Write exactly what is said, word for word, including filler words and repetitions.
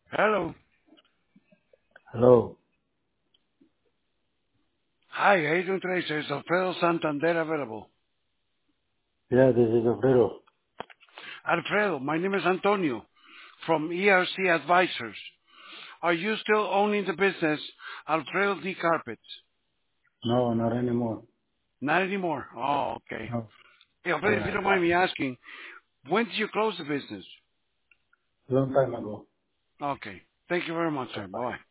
Hello. Hello. Hi, how you doing today, sir? Is Alfredo Santander available? Yeah, this is Alfredo. Alfredo, my name is Antonio from E R C Advisors. Are you still owning the business, Alfredo D. Carpets? No, not anymore. Not anymore. Oh, okay. No. Hey, Alfredo, if you Yeah. don't mind me asking, when did you close the business? Long time ago. Okay. Thank you very much, sir. Bye.